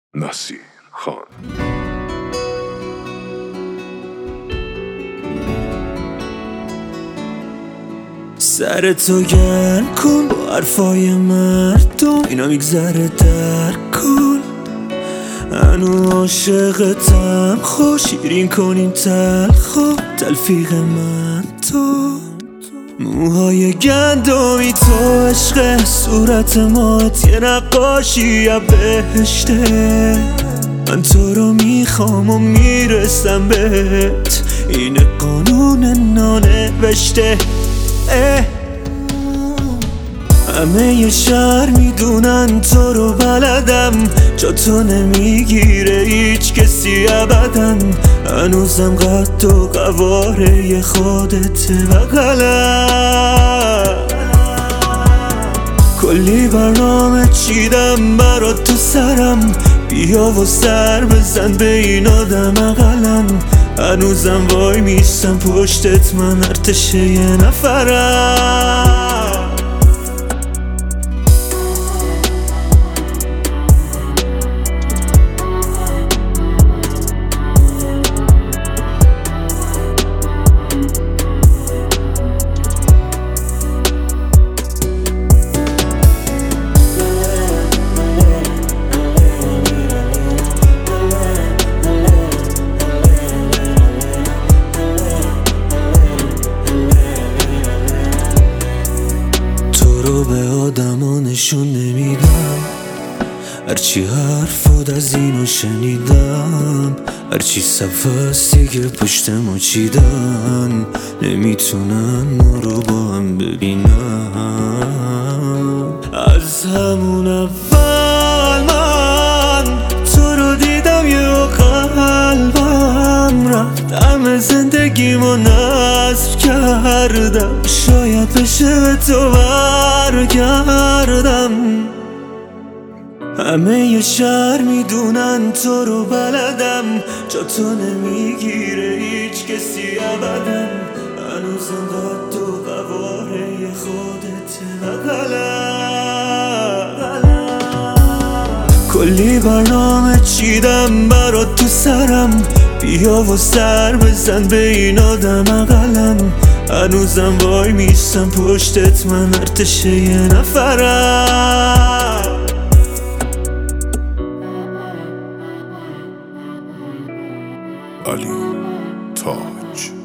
نصیر خان. سر تو گرم کن با حرفای مردم، اینا میگذره در کل. هنو عاشقتم، خوش شیرین کنیم تلخو تلفیق من تو. موهای گندمی تو عشق، صورت مات یه نقاشی یا بهشته. من تو رو میخوام و میرسم بهت، این قانون نانوشته. همه ی شهر میدونن تو رو بلدم، جا تو نمیگیره هیچ کسی ابدا. هنوزم قد و قواره خودت بغلم. کلی برنامه چیدم برات تو سرم، بیا و سر بزن به این آدم اقلن. هنوزم وای میستم پشتت، من ارتش یه نفرم. به آدما نشون نمیدم، هرچی حرفات از اینو شنیدم. هرچی صفحه که پشت ما چیدن، نمیتونن ما رو با هم ببینن. از همون اول من تو رو دیدم، یه قلبم رفت، همه زندگیمو نصف کردم. شاید بشه به تو برگردم. همه ی شهر میدونن تو رو بلدم، جا تو نمیگیره هیچ کسی ابدا. هنوزم قد و قواره خودت بغلم. کلی برنامه چیدم برات تو سرم، بیا و سر بزن به این آدم اقلن. هنوزم وای میستم پشتت، من ارتش یه نفرم. علی تاج.